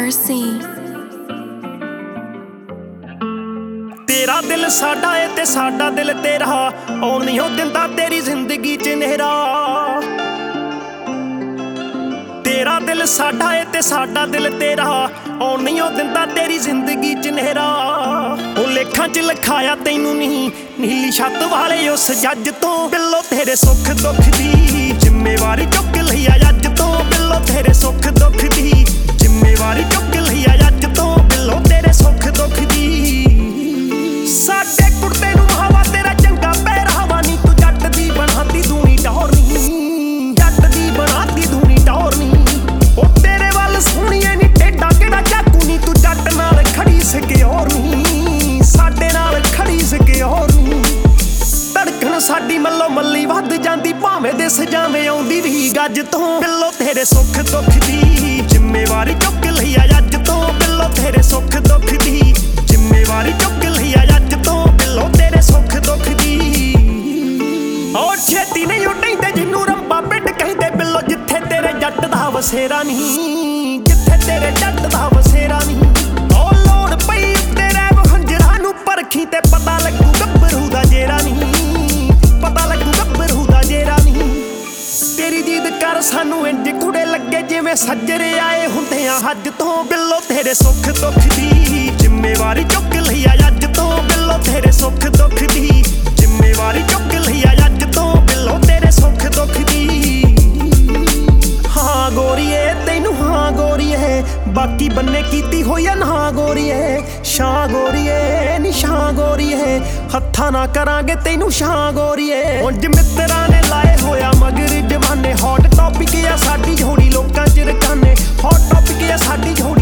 Mercy। तेरा दिल साडा है ते साडा दिल तेरा, आउण नहीं दिंदा तेरी जिंदगी च नेहरा। तेरा दिल साडा है ते साडा दिल तेरा, आउण नहीं दिंदा तेरी जिंदगी च नेहरा। ओ लेखां च लिखाया तैनू नहीं, नीली छत वाले उस जज तो। बिल्लो तेरे सुख दुख दी जिम्मेवारी चुक लई अज तो। बिल्लो तेरे सुख दुख दी जिम्मेवारी चुक लई अज तो। बिल्लो तेरे सुख दुख दी। साडे कुड़ते नूं हवा तेरा चंगा पहरावा नी, तू जट दी बनाती दूनी टौर नी। जट दी बनाती दूनी टौर नी। ओ तेरे वल सोहणीए नी टेढ़ा केड़ा चाकू नी, तू जट नाल खड़ी सके और नी। साडे नाल खड़ी सके और नी। धड़कन साडी मल्लो मल्ली वध जांदी, भावें दिस जावे आउंदी भी गज तो। बिल्लो तेरे सुख दुख दी जिम्मेवारी चुक लई अज तो। बिल्लो तेरे सुख दुख दी जिम्मेवारी चुक लई अज तो। बिल्लो तेरे सुख दुख दी। और छेती नहीं उड्डींदे जिन्नू रंबा पिंड कहंदे। बिल्लो जिथे तेरे जट दा वसेरा नहीं, जिथे तेरे जट दा वसेरा नहीं। ओ लोड़ पई उत्ते रैव हंजरां नूं परखी ते पता लगू गब्बरू दा जेरा नहीं। पता लगू गब्बरू दा जेरा नहीं। तेरी जीद कर सानू इंज कुड़े लगे जिवें सज्जरे आए हुंदे आ हज तो। बिल्लो तेरे सुख दुख दी जिम्मेवारी चुक लई अज तो। बिल्लो तेरे सुख दुख दी जिम्मेवारी चुक लई अज तो। बिल्लो तेरे सुख दुख दी। हाँ गोरीए तैनू हाँ गोरीए, बाकी बन्ने कीती होई आ ना गोरीए। शां गोरीए नी शां गोरीए, हत्था ना करांगे तैनू शां गोरीए। उंज मित्तरां ने लाए होया मगर जमाने, हॉट टॉपिक आ साडी होनी लोकां च रकाने। हॉट टॉपिक आ साडी